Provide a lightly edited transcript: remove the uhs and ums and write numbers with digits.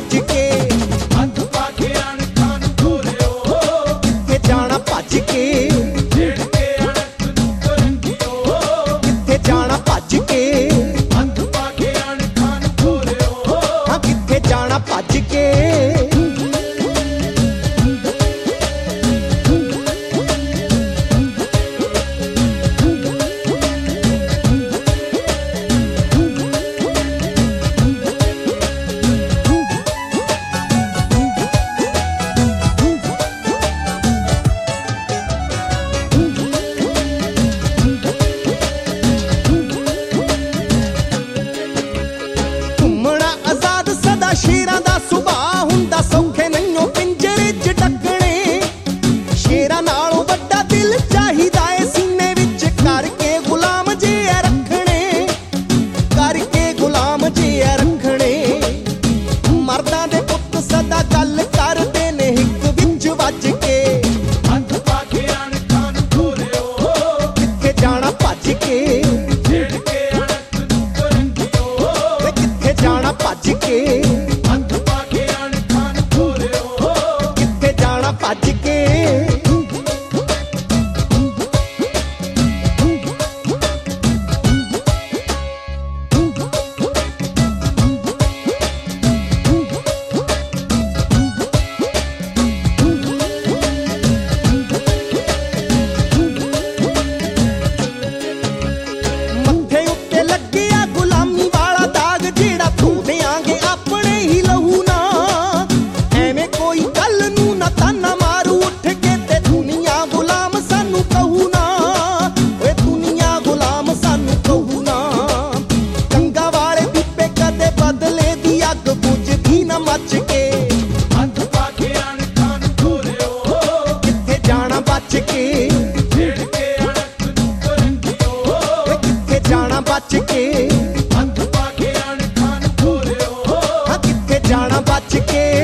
भज के, हथ पाके अणखां नूं खोलिओ, किथे जाना भज के, छेड़ के अणख नूं करंगिओ, किथे जाना भज के, हथ पाके अणखां नूं खोलिओ, हाँ किथे जाना भज के। शेरां दा सुभाऽ हुंदा सौखे नहियों पिंजरे च डकणे, शेरां नालों वड्डा दिल चाहीदा ए सीने विच करके गुलाम जे रखणे, करके गुलाम जे रखणे। मर्दां दे पुत्त सदा गल करदे ने हिक विच वज के, हथ पाके अणखां नूं खोलिओ, किथे जाना भज के, छेड़ के अणख नूं करंगिओ, किथे जाना भज के, हथ पाके अणखां नूं खोलिओ, किथे जाना भज के। मत्थे उत्ते लग्गिया गुलामी वाला दाग, जेड़ा धो देआंगे अपने ही लहू नाल। एवें कोई कल नूं ना ताना मारू उठ के ते दुनिया गुलाम सानू कहू ना, ओए दुनिया गुलाम सानू कहू ना। गंगा वाले पीपे कदे बदले दी अग बुझदी ना मच के, हथ पाके अणखां नूं खोलिओ, किथे जाना बच के, छेड़ के अणख नूं करंगिओ, ओए किथे जाना बच के, हथ पाके अणखां नूं खोलिओ, हाँ किथे जाना बच के।